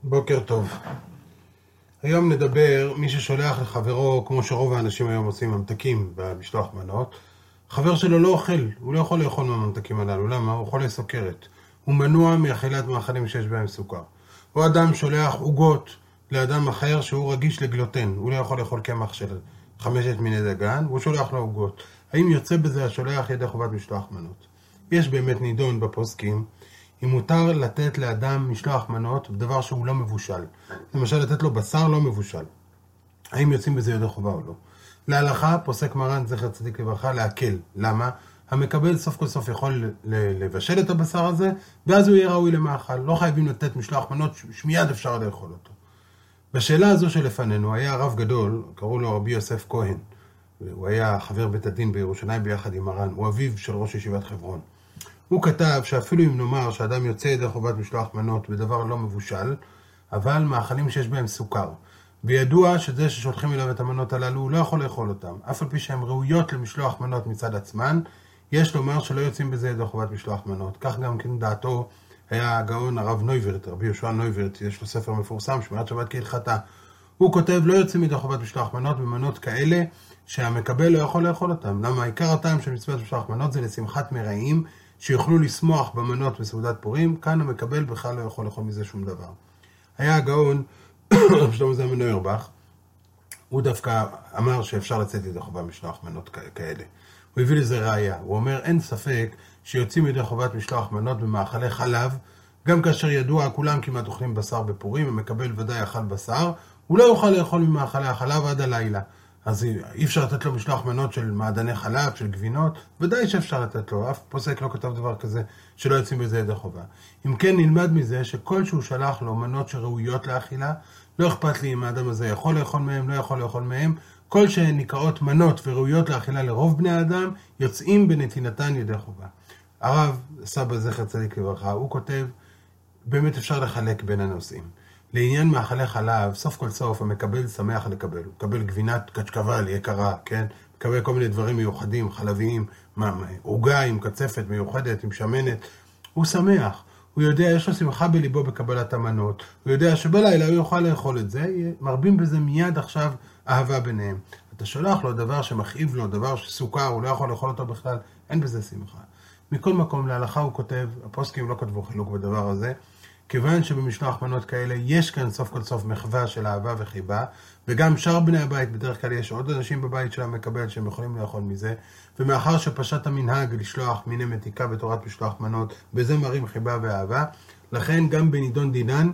בוקר טוב. היום נדבר, מי ששולח לחברו, כמו שרוב האנשים היום עושים ממתקים במשלוח מנות, חבר שלו לא אוכל, הוא לא יכול לאכול מהממתקים הללו. למה? הוא חולה סוכרת. הוא מנוע מאכילת מאכלים שיש בהם סוכר. או אדם שולח עוגות לאדם אחר שהוא רגיש לגלוטן, הוא לא יכול לאכול קמח של 5 מיני דגן, והוא שולח לו עוגות. האם יוצא בזה השולח ידי חובת משלוח מנות? יש באמת נידון בפוסקים, אם מותר לתת לאדם משלוח מנות בדבר שהוא לא מבושל. למשל, לתת לו בשר לא מבושל. האם יוצאים בזה ידי חובה או לא? להלכה, פוסק מרן זכר צדיק לברכה, להקל. למה? המקבל סוף כל סוף יכול לבשל את הבשר הזה, ואז הוא יהיה ראוי למאכל. לא חייבים לתת משלוח מנות שמיד אפשר לאכול אותו. בשאלה הזו שלפנינו היה רב גדול, קראו לו רבי יוסף כהן. הוא היה חבר בית הדין בירושלים ביחד עם מרן. הוא אביו של ראש ישיבת חברון. הוא כתב שאפילו אם נאמר שאדם יוצא ידי חובת משלוח מנות בדבר לא מבושל, אבל מאכלים שיש בהם סוכר, וידוע שזה ששולחים אליו את המנות הללו, הוא לא יכול לאכול אותם. אף על פי שהן ראויות למשלוח מנות מצד עצמן, יש לומר שלא יוצאים בזה ידי חובת משלוח מנות. כך גם כן דעתו היה הגאון הרב נויברט, רבי יהושע נויברט, יש לו ספר מפורסם, שמירת שבת כהלכתה. הוא כותב, לא יוצאים ידי חובת משלוח מנות במנות כאלה שהמקבל לא יכול לאכול אותם. למה? עיקר הטעם של מצוות משלוח מנות זה לשמחת מרעים, שיוכלו לשמוח במנות בסעודת פורים. כאן המקבל בכלל לא יכול לאכול מזה שום דבר. היה הגאון, שלמה זלמן אוירבך, הוא דווקא אמר שאפשר לצאת ידי חובת משלוח מנות כאלה. הוא הביא לזה ראיה. הוא אומר, אין ספק שיוצאים ידי חובת משלוח מנות במאכלי חלב, גם כאשר ידוע, כולם כמעט אוכלים בשר בפורים, המקבל ודאי אכל בשר, הוא לא יוכל לאכול ממאכלי החלב עד הלילה. אז אי אפשר לתת לו משלוח מנות של מעדני חלב, של גבינות, ודאי שאפשר לתת לו, אף פוסק לא כתב דבר כזה שלא יוצאים בזה ידי חובה. אם כן נלמד מזה שכל שהוא שלח לו מנות שראויות לאכילה, לא אכפת לי אם האדם הזה יכול לאכול מהם, לא יכול לאכול מהם, כל שהן נקראות מנות וראויות לאכילה לרוב בני האדם, יוצאים בנתינתן ידי חובה. הרב סבא זכר צדיק לברכה, הוא כותב, באמת אפשר לחלק בין הנושאים. לעניין מאכלי חלב, סוף כל סוף המקבל שמח לקבל. הוא מקבל גבינת קצ'קבל יקרה, כן? מקבל כל מיני דברים מיוחדים, חלביים, עוגה עם קצפת מיוחדת, עם שמנת. הוא שמח. הוא יודע, יש לו שמחה בליבו בקבלת המנות. הוא יודע שבלילה הוא יוכל לאכול את זה. מרבים בזה מיד עכשיו אהבה ביניהם. אתה שולח לו דבר שמכאיב לו, דבר שסוכר, הוא לא יכול לאכול אותו בכלל. אין בזה שמחה. מכל מקום להלכה הוא כותב, הפוסקים לא כתבו חילוק בדבר הזה, כיוון שבמשלוח מנות כאלה יש כאן סוף כל סוף מחווה של אהבה וחיבה, וגם שאר בני הבית, בדרך כלל יש עוד אנשים בבית של המקבל שהם יכולים לאכול מזה, ומאחר שפשט המנהג לשלוח מיני מתיקה בתורת משלוח מנות, בזה מראים חיבה ואהבה, לכן גם בנידון דינן,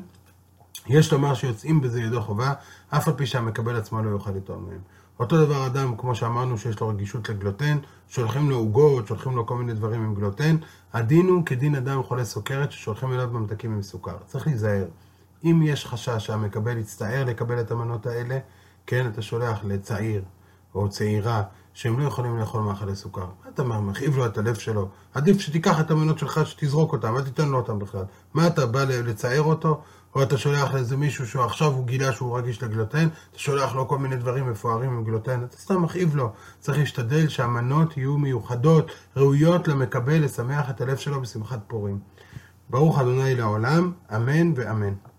יש לומר שיוצאים בזה ידי חובה, אף על פי שהמקבל עצמו לא יוכל לטעום מהם. אותו דבר אדם, כמו שאמרנו, שיש לו רגישות לגלוטן, שולחים לו עוגות, שולחים לו כל מיני דברים עם גלוטן, הדין הוא כדין אדם חולה סוכרת ששולחים אליו ממתקים עם סוכר. צריך להיזהר. אם יש חשש שהמקבל יצטער לקבל את המנות האלה, כן, אתה שולח לצעיר או צעירה שהם לא יכולים לאכול מאכלי סוכר. אתה מכאיב לו את הלב שלו. עדיף שתיקח את המנות שלך, שתזרוק אותם, אל תיתן לו אותם בכלל. מה אתה בא לצער אותו? או אתה שולח לאיזה מישהו שעכשיו הוא גילה שהוא רגיש לגלוטן, אתה שולח לו כל מיני דברים מפוארים עם גלוטן, אתה סתם מכאיב לו. צריך להשתדל שהמנות יהיו מיוחדות, ראויות למקבל, לשמח את הלב שלו בשמחת פורים. ברוך ה' לעולם, אמן ואמן.